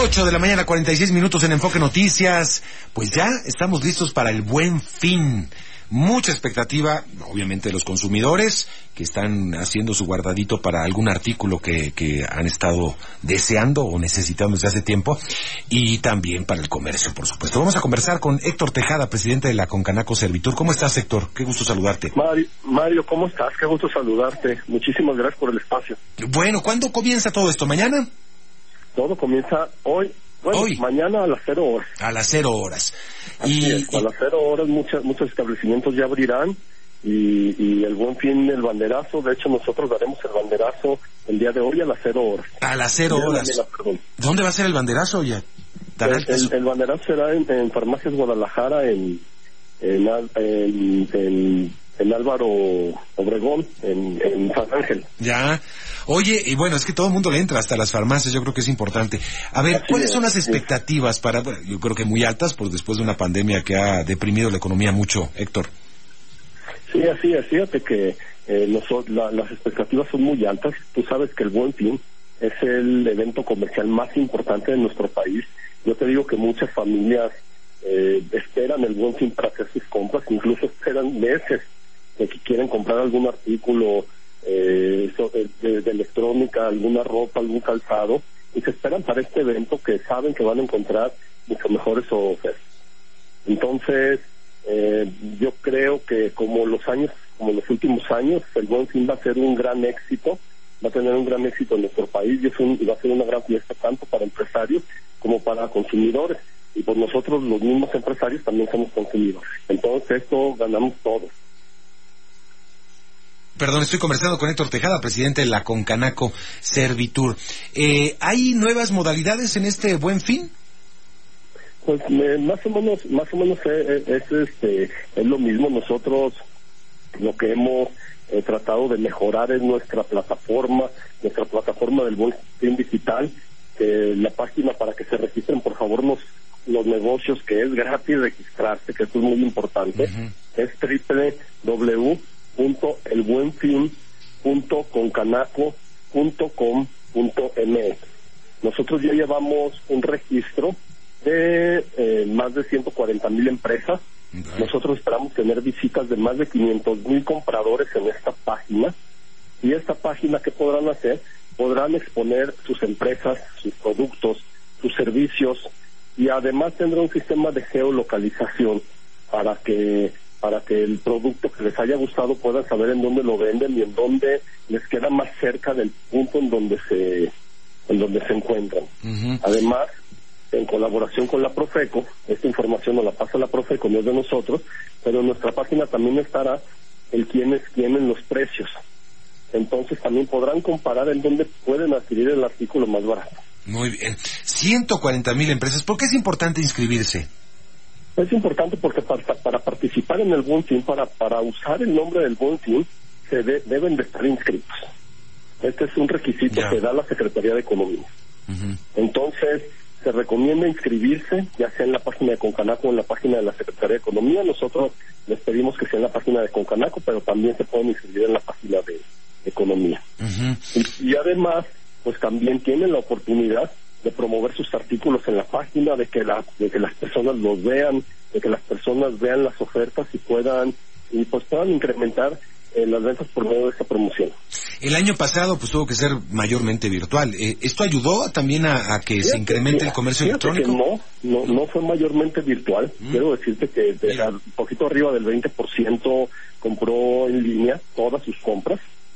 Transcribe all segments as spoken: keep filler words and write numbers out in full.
Ocho de la mañana, cuarenta y seis minutos en Enfoque Noticias. Pues ya estamos listos para el Buen Fin. Mucha expectativa, obviamente, de los consumidores que están haciendo su guardadito para algún artículo que, que han estado deseando o necesitando desde hace tiempo, y también para el comercio, por supuesto. Vamos a conversar con Héctor Tejada, presidente de la Concanaco Servitur. ¿Cómo estás, Héctor? Qué gusto saludarte. Mario, Mario, ¿cómo estás? Qué gusto saludarte. Muchísimas gracias por el espacio. Bueno, ¿cuándo comienza todo esto? ¿Mañana? Todo comienza hoy. Bueno, Hoy. Mañana a las cero horas. A las cero horas. Así Y, es, a las cero horas muchas, muchos establecimientos ya abrirán y, y el Buen Fin, el banderazo. De hecho, nosotros daremos el banderazo el día de hoy a las cero horas. A las cero horas. Mañana, perdón. ¿Dónde va a ser el banderazo ya? El, el, el banderazo será en, en Farmacias Guadalajara, en, en, en, en, en Álvaro Obregón, en, en San Ángel. Ya. Oye, y bueno, es que todo el mundo le entra, hasta las farmacias, yo creo que es importante. A ver, Así ¿cuáles es, son las sí. expectativas para, bueno, yo creo que muy altas, por después de una pandemia que ha deprimido la economía mucho, Héctor? Sí, así es. Fíjate que eh, nosotros, la, las expectativas son muy altas. Tú sabes que el Buen Fin es el evento comercial más importante de nuestro país. Yo te digo que muchas familias eh, esperan el Buen Fin para hacer sus compras, incluso esperan meses de que quieren comprar algún artículo eh, de, de electrónica, alguna ropa, algún calzado, y se esperan para este evento que saben que van a encontrar mucho mejores ofertas. Entonces, eh, yo creo que como los años, como los últimos años, el Buen Fin va a ser un gran éxito, va a tener un gran éxito en nuestro país y es un, va a ser una gran fiesta tanto para empresarios como para consumidores. Y por nosotros, los mismos empresarios, también somos consumidores. Entonces, esto ganamos todos. Perdón, estoy conversando con Héctor Tejada, presidente de la Concanaco Servitur. Eh, ¿Hay nuevas modalidades en este Buen Fin? Pues eh, más o menos, más o menos es, es, este, es lo mismo. Nosotros lo que hemos eh, tratado de mejorar es nuestra plataforma, nuestra plataforma del Buen Fin digital, eh, la página para que se registren, por favor, los los negocios, que es gratis registrarse, que esto es muy importante. Uh-huh. Es doble u doble u doble u punto el buen fin punto concanaco punto com punto m x. Nosotros ya llevamos un registro de eh, más de ciento cuarenta mil empresas. Okay. Nosotros esperamos tener visitas de más de quinientos mil compradores en esta página. Y esta página, ¿qué podrán hacer? Podrán exponer sus empresas, sus productos, sus servicios, y además tendrá un sistema de geolocalización para que para que el producto que les haya gustado puedan saber en dónde lo venden y en dónde les queda más cerca del punto en donde se en donde se encuentran. Uh-huh. Además, en colaboración con la Profeco, esta información nos la pasa la Profeco, no es de nosotros, pero en nuestra página también estará el quién es quién en los precios. Entonces también podrán comparar en dónde pueden adquirir el artículo más barato. Muy bien. ciento cuarenta mil empresas. ¿Por qué es importante inscribirse? Es importante porque para, para participar en el Buen Fin, para, para usar el nombre del Buen Fin, se de, deben de estar inscritos. Este es un requisito yeah. que da la Secretaría de Economía. Uh-huh. Entonces, se recomienda inscribirse, ya sea en la página de Concanaco o en la página de la Secretaría de Economía. Nosotros les pedimos que sea en la página de Concanaco, pero también se pueden inscribir en la página de Economía. Uh-huh. Y, y además, pues también tienen la oportunidad de promover sus artículos en la página, de que la, de que las personas los vean, de que las personas vean las ofertas y puedan y pues puedan incrementar eh, las ventas por medio de esta promoción. El año pasado pues tuvo que ser mayormente virtual. Eh, ¿Esto ayudó también a, a que fíjate, se incremente el comercio electrónico? No, no, no fue mayormente virtual. Mm. Quiero decirte que de un poquito arriba del veinte por ciento compró en línea todas sus compras.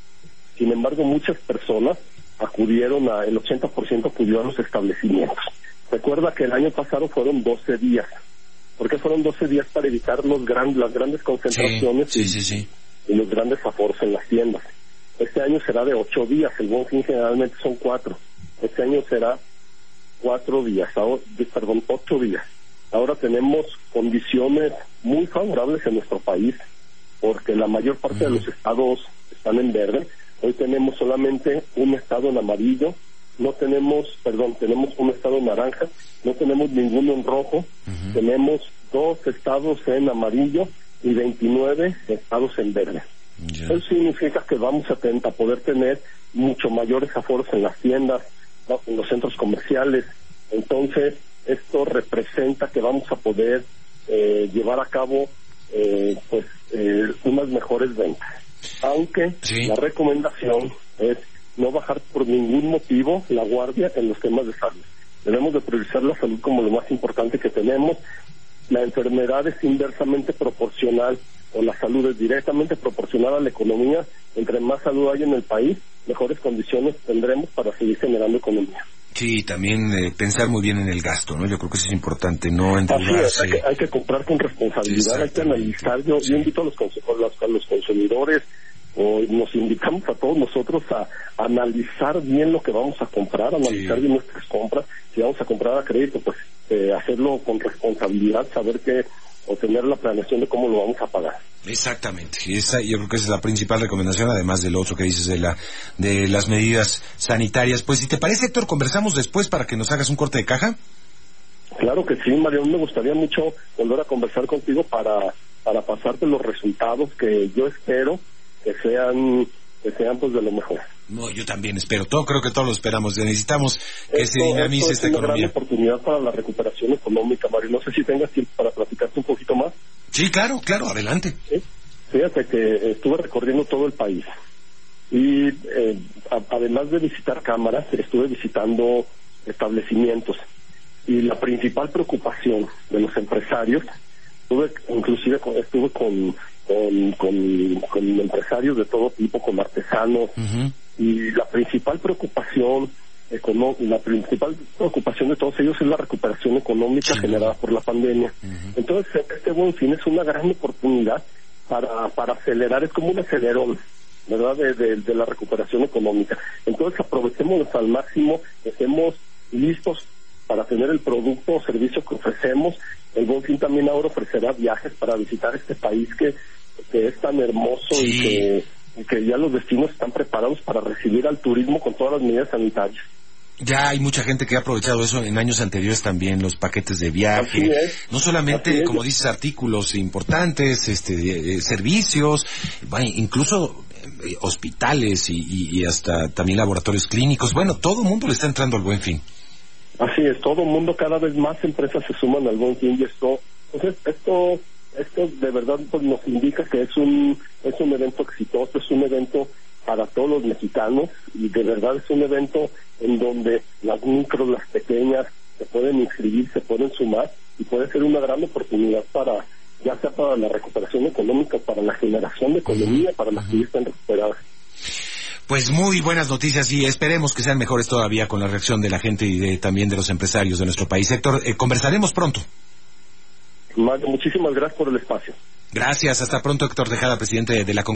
Sin embargo, muchas personas acudieron a, el ochenta por ciento acudió a los establecimientos. Recuerda que el año pasado fueron doce días. ¿Por qué fueron doce días? Para evitar los gran, las grandes concentraciones sí, y, sí, sí, sí. y los grandes aforos en las tiendas. Este año será de ocho días, el Buen Fin generalmente son cuatro. Este año será cuatro días, ahora, perdón, ocho días. Ahora tenemos condiciones muy favorables en nuestro país, porque la mayor parte uh-huh. de los estados están en verde. Hoy tenemos solamente un estado en amarillo, no tenemos, perdón, tenemos un estado en naranja, no tenemos ninguno en rojo, uh-huh. tenemos dos estados en amarillo y veintinueve estados en verde. Yeah. Eso significa que vamos a, ten, a poder tener mucho mayores aforos en las tiendas, en los centros comerciales, Entonces, esto representa que vamos a poder eh, llevar a cabo eh, pues eh, unas mejores ventas. Aunque sí. La recomendación es no bajar por ningún motivo la guardia en los temas de salud. Debemos de priorizar la salud como lo más importante que tenemos. La enfermedad es inversamente proporcional, o la salud es directamente proporcional a la economía. Entre más salud hay en el país, mejores condiciones tendremos para seguir generando economía. Sí, también eh, pensar muy bien en el gasto, ¿no? Yo creo que eso es importante, no endeudarse. Así es, hay, que, hay que comprar con responsabilidad, hay que analizar. Yo, sí. yo invito a los, a, los, a los consumidores, o nos invitamos a todos nosotros a, a analizar bien lo que vamos a comprar, a analizar sí. bien nuestras compras. Si vamos a comprar a crédito, pues eh, hacerlo con responsabilidad, saber que, o tener la planeación de cómo lo vamos a pagar. Exactamente, esa yo creo que esa es la principal recomendación, además de lo otro que dices de la de las medidas sanitarias. Pues si te parece, Héctor, conversamos después para que nos hagas un corte de caja. Claro que sí, Mario, me gustaría mucho volver a conversar contigo para para pasarte los resultados que yo espero que sean que sean pues de lo mejor. No, yo también espero, todo creo que todos lo esperamos, necesitamos que esto, se dinamice esta economía. Es una gran oportunidad para la recuperación económica, Mario. No sé si tengas tiempo para platicarte un poquito más. Sí, claro, claro, adelante. ¿Sí? Fíjate que estuve recorriendo todo el país y eh, a, además de visitar cámaras, estuve visitando establecimientos, y la principal preocupación de los empresarios, estuve inclusive con, estuve con Con, con, con empresarios de todo tipo, con artesanos, uh-huh. y la principal preocupación econó- la principal preocupación de todos ellos es la recuperación económica sí. generada por la pandemia. Uh-huh. Entonces, este Buen Fin es una gran oportunidad para, para acelerar, es como un acelerón, ¿verdad?, de, de, de la recuperación económica. Entonces, aprovechemos al máximo, estemos listos para tener el producto o servicio que ofrecemos. El Buen Fin también ahora ofrecerá viajes para visitar este país que, que es tan hermoso sí. y, que, y que ya los destinos están preparados para recibir al turismo con todas las medidas sanitarias. Ya hay mucha gente que ha aprovechado eso en años anteriores también, los paquetes de viaje, no solamente, como dices, artículos importantes, este, eh, servicios, bueno, incluso eh, hospitales y, y, y hasta también laboratorios clínicos. Bueno, todo el mundo le está entrando al Buen Fin. Así es, todo el mundo, cada vez más empresas se suman al Buen Fin, y esto, entonces esto, esto de verdad pues nos indica que es un, es un evento exitoso, es un evento para todos los mexicanos, y de verdad es un evento en donde las micros, las pequeñas, se pueden inscribir, se pueden sumar, y puede ser una gran oportunidad para, ya sea para la recuperación económica, para la generación de economía, para las que ya están recuperadas. Pues muy buenas noticias, y esperemos que sean mejores todavía con la reacción de la gente y de, también de los empresarios de nuestro país. Héctor, eh, conversaremos pronto. Mario, muchísimas gracias por el espacio. Gracias, hasta pronto, Héctor Tejada, presidente de la